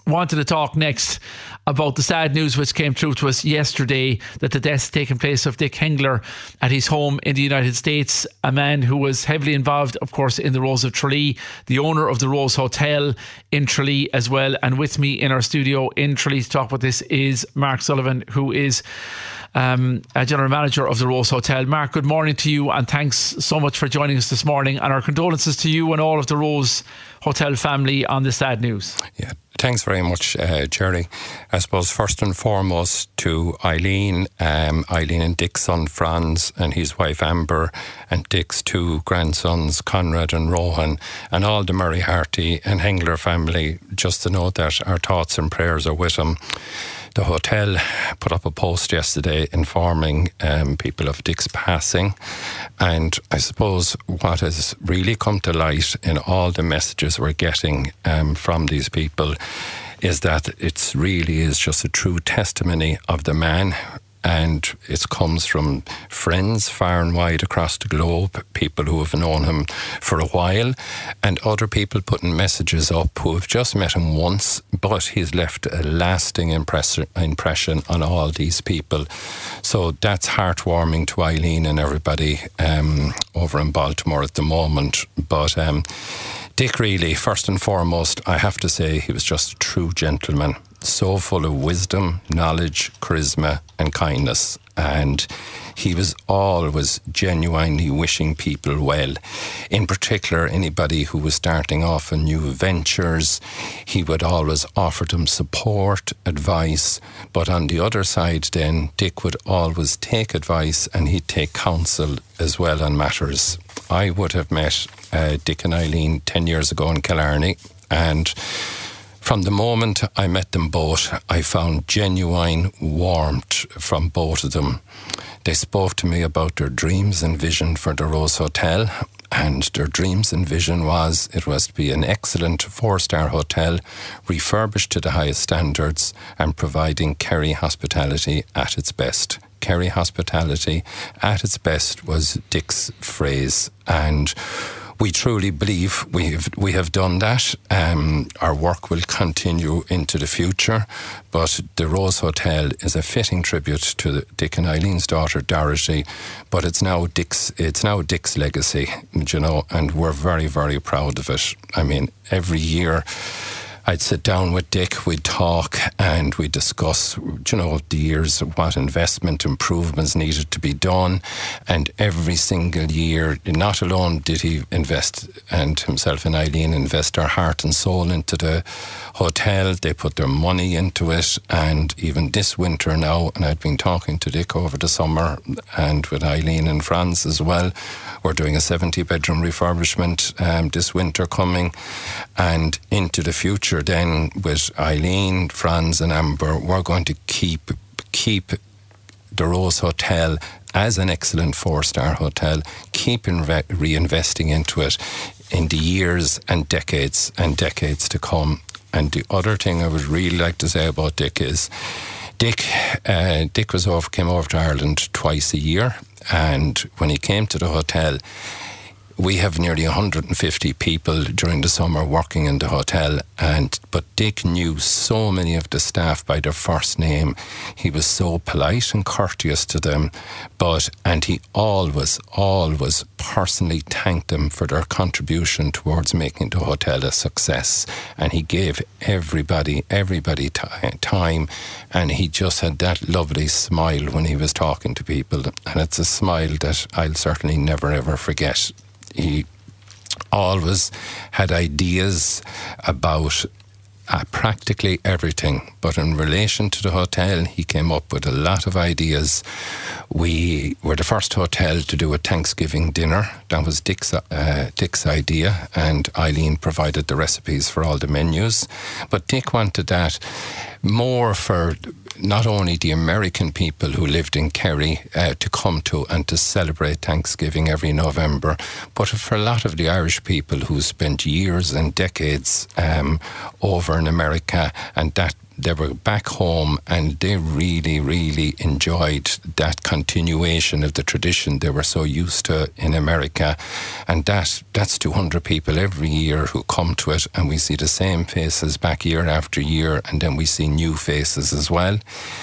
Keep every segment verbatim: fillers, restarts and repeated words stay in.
wanted to talk next about the sad news which came through to us yesterday, that the death taken place of Dick Hengler at his home in the United States, a man who was heavily involved, of course, in the Rose of Tralee, the owner of the Rose Hotel in Tralee as well. And with me in our studio in Tralee to talk about this is Mark Sullivan, who is um, a general manager of the Rose Hotel. Mark, good morning to you, and thanks so much for joining us this morning, and our condolences to you and all of the Rose Hotel family on this sad news. Yeah, thanks very much, uh, Jerry. I suppose first and foremost to Eileen, um, Eileen and Dick's son Franz and his wife Amber, and Dick's two grandsons Conrad and Rohan, and all the Murray Harty and Hengler family, just to know that our thoughts and prayers are with them. The hotel put up a post yesterday informing um, people of Dick's passing, and I suppose what has really come to light in all the messages we're getting um, from these people is that it really is just a true testimony of the man. And it comes from friends far and wide across the globe, people who have known him for a while, and other people putting messages up who have just met him once, but he's left a lasting impress- impression on all these people. So that's heartwarming to Eileen and everybody um, over in Baltimore at the moment. But um, Dick really, first and foremost, I have to say he was just a true gentleman. So full of wisdom, knowledge, charisma and kindness, and he was always genuinely wishing people well. In particular, anybody who was starting off in new ventures, he would always offer them support, advice, but on the other side then, Dick would always take advice and he'd take counsel as well on matters. I would have met uh, Dick and Eileen ten years ago in Killarney, and from the moment I met them both, I found genuine warmth from both of them. They spoke to me about their dreams and vision for the Rose Hotel, and their dreams and vision was it was to be an excellent four-star hotel, refurbished to the highest standards and providing Kerry hospitality at its best. Kerry hospitality at its best was Dick's phrase, and we truly believe we have we have done that. Um, our work will continue into the future, but the Rose Hotel is a fitting tribute to Dick and Eileen's daughter Dorothy. But it's now Dick's it's now Dick's legacy, you know, and we're very very proud of it. I mean, every year I'd sit down with Dick, we'd talk and we'd discuss, you know, the years of what investment improvements needed to be done. And every single year, not alone did he invest, and himself and Eileen invest their heart and soul into the hotel. They put their money into it. And even this winter now, and I'd been talking to Dick over the summer and with Eileen and Franz as well, we're doing a seventy bedroom refurbishment um, this winter coming, and into the future then with Eileen, Franz and Amber, we're going to keep keep the Rose Hotel as an excellent four-star hotel, keep inve- reinvesting into it in the years and decades and decades to come. And the other thing I would really like to say about Dick is Dick uh, Dick was over, came over to Ireland twice a year, and when he came to the hotel, we have nearly one hundred fifty people during the summer working in the hotel, and but Dick knew so many of the staff by their first name. He was so polite and courteous to them, but and he always, always personally thanked them for their contribution towards making the hotel a success. And he gave everybody, everybody t- time, and he just had that lovely smile when he was talking to people, and it's a smile that I'll certainly never ever forget. He always had ideas about uh, practically everything, but in relation to the hotel, he came up with a lot of ideas. We were the first hotel to do a Thanksgiving dinner. That was Dick's, uh, Dick's idea, and Eileen provided the recipes for all the menus. But Dick wanted that more for not only the American people who lived in Kerry uh, to come to and to celebrate Thanksgiving every November, but for a lot of the Irish people who spent years and decades um, over in America, and that they were back home, and they really, really enjoyed that continuation of the tradition they were so used to in America. And that that's two hundred people every year who come to it, and we see the same faces back year after year, and then we see new faces as well.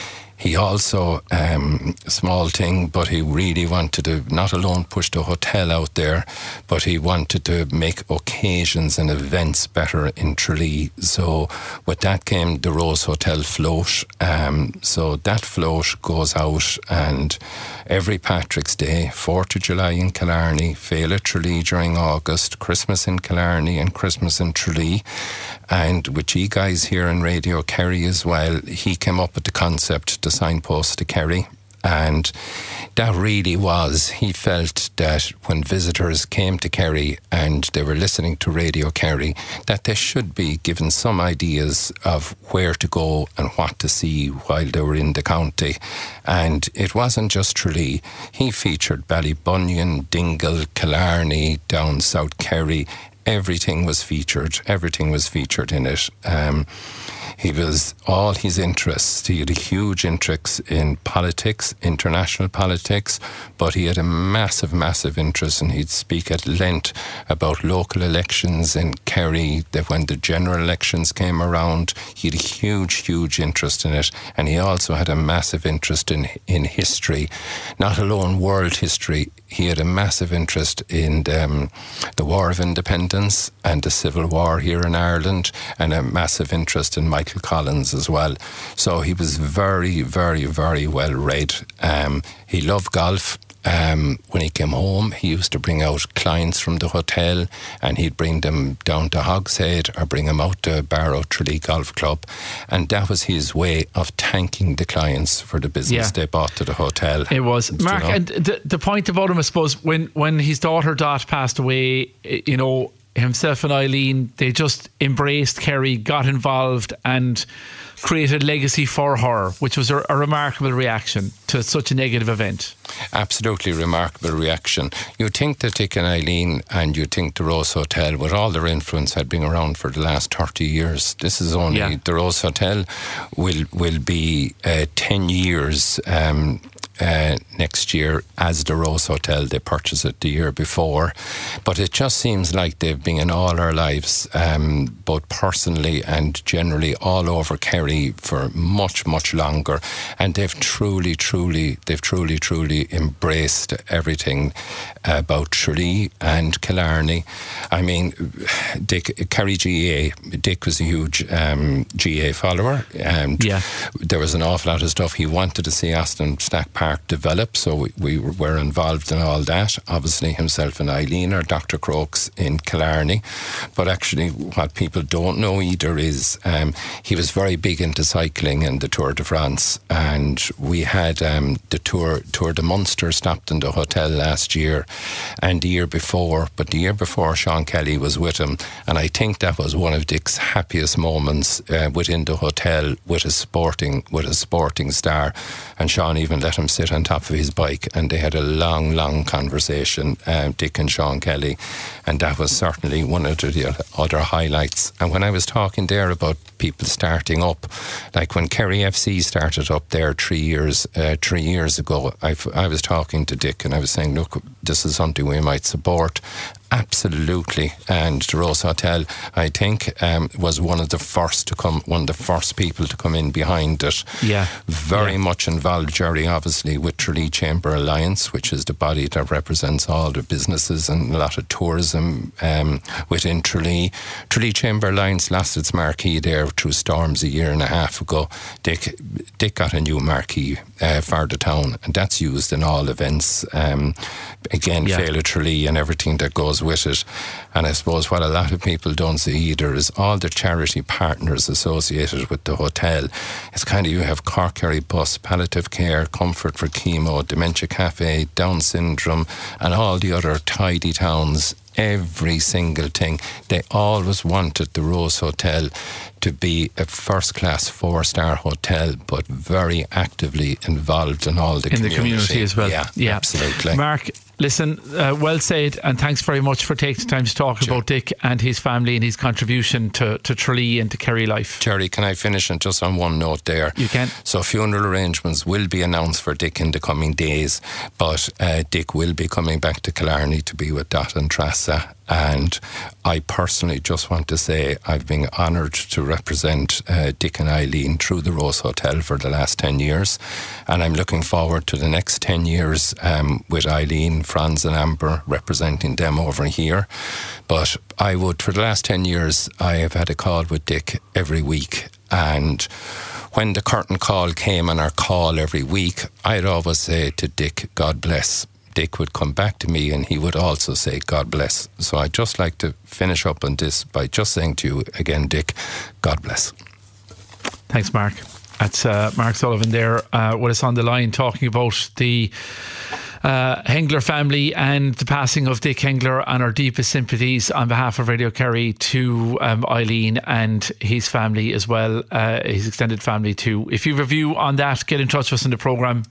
He also, um, small thing, but he really wanted to not alone push the hotel out there, but he wanted to make occasions and events better in Tralee. So with that came the Rose Hotel float. Um, so that float goes out, and every Patrick's Day, fourth of July in Killarney, Féile Tralee during August, Christmas in Killarney and Christmas in Tralee. And with you guys here in Radio Kerry as well, he came up with the concept to signpost to Kerry. And that really was, he felt that when visitors came to Kerry and they were listening to Radio Kerry, that they should be given some ideas of where to go and what to see while they were in the county. And it wasn't just Tralee. He featured Ballybunion, Dingle, Killarney, down South Kerry. Everything was featured. Everything was featured in it. Um, he was all his interests. He had a huge interest in politics, international politics, but he had a massive, massive interest, and he'd speak at length about local elections in Kerry, that when the general elections came around, he had a huge, huge interest in it. And he also had a massive interest in, in history, not alone world history. He had a massive interest in um, the War of Independence and the Civil War here in Ireland, and a massive interest in Michael Collins as well. So he was very, very, very well read. Um, he loved golf. Um, when he came home, he used to bring out clients from the hotel, and he'd bring them down to Hogshead or bring them out to Barrow Tralee Golf Club, and that was his way of thanking the clients for the business yeah. they bought to the hotel. It was. Mark, you know? And the, the point about him, I suppose, when, when his daughter Dot passed away, you know, himself and Eileen, they just embraced Kerry, got involved and created legacy for her, which was a, a remarkable reaction to such a negative event. Absolutely remarkable reaction. You'd think that Dick and Eileen, and you'd think the Rose Hotel, with all their influence, had been around for the last thirty years. This is only, yeah. the Rose Hotel will, will be uh, ten years um Uh, next year as the Rose Hotel. They purchased it the year before, but it just seems like they've been in all our lives, um, both personally and generally all over Kerry for much, much longer, and they've truly, truly, they've truly, truly embraced everything about Tralee and Killarney. I mean, Dick, Kerry G A, Dick was a huge um, G A follower, and yeah. there was an awful lot of stuff he wanted to see Aston Stack Park develop, so we, we were involved in all that. Obviously himself and Eileen are Doctor Crokes in Killarney, but actually what people don't know either is um, he was very big into cycling and the Tour de France, and we had um, the Tour Tour de Munster stopped in the hotel last year and the year before, but the year before Sean Kelly was with him, and I think that was one of Dick's happiest moments uh, within the hotel with a sporting with a sporting star, and Sean even let him sit on top of his bike, and they had a long, long conversation, uh, Dick and Sean Kelly, and that was certainly one of the other highlights. And when I was talking there about people starting up, like when Kerry F C started up there three years uh, three years ago, I, I was talking to Dick and I was saying, look, this is something we might support. Absolutely. And the Rose Hotel, I think, um, was one of the first to come, one of the first people to come in behind it. Yeah. Very yeah. much involved, Jerry, obviously, with Tralee Chamber Alliance, which is the body that represents all the businesses and a lot of tourism um, within Tralee. Tralee Chamber Alliance lost its marquee there through storms a year and a half ago. Dick, Dick got a new marquee uh, for the town, and that's used in all events. Um, again, yeah. Féile Tralee and everything that goes with it. And I suppose what a lot of people don't see either is all the charity partners associated with the hotel. It's kind of, you have Cork Kerry Bus, Palliative Care, Comfort for Chemo, Dementia Cafe, Down Syndrome, and all the other tidy towns. Every single thing. They always wanted the Rose Hotel to be a first-class four-star hotel, but very actively involved in all the in community. the community as well. Yeah, yeah. absolutely. Mark, Listen, uh, well said, and thanks very much for taking the time to talk sure. about Dick and his family and his contribution to, to Tralee and to Kerry life. Jerry, can I finish and just on one note there? You can. So funeral arrangements will be announced for Dick in the coming days, but uh, Dick will be coming back to Killarney to be with Dot and Trassa. And I personally just want to say I've been honoured to represent uh, Dick and Eileen through the Rose Hotel for the last ten years. And I'm looking forward to the next ten years um, with Eileen, Franz and Amber representing them over here. But I would, for the last ten years, I have had a call with Dick every week. And when the curtain call came on our call every week, I'd always say to Dick, God bless. Dick would come back to me and he would also say, God bless. So I'd just like to finish up on this by just saying to you again, Dick, God bless. Thanks, Mark. That's uh, Mark Sullivan there uh, with us on the line talking about the uh, Hengler family and the passing of Dick Hengler, and our deepest sympathies on behalf of Radio Kerry to um, Eileen and his family as well, uh, his extended family too. If you have a view on that, get in touch with us in the programme.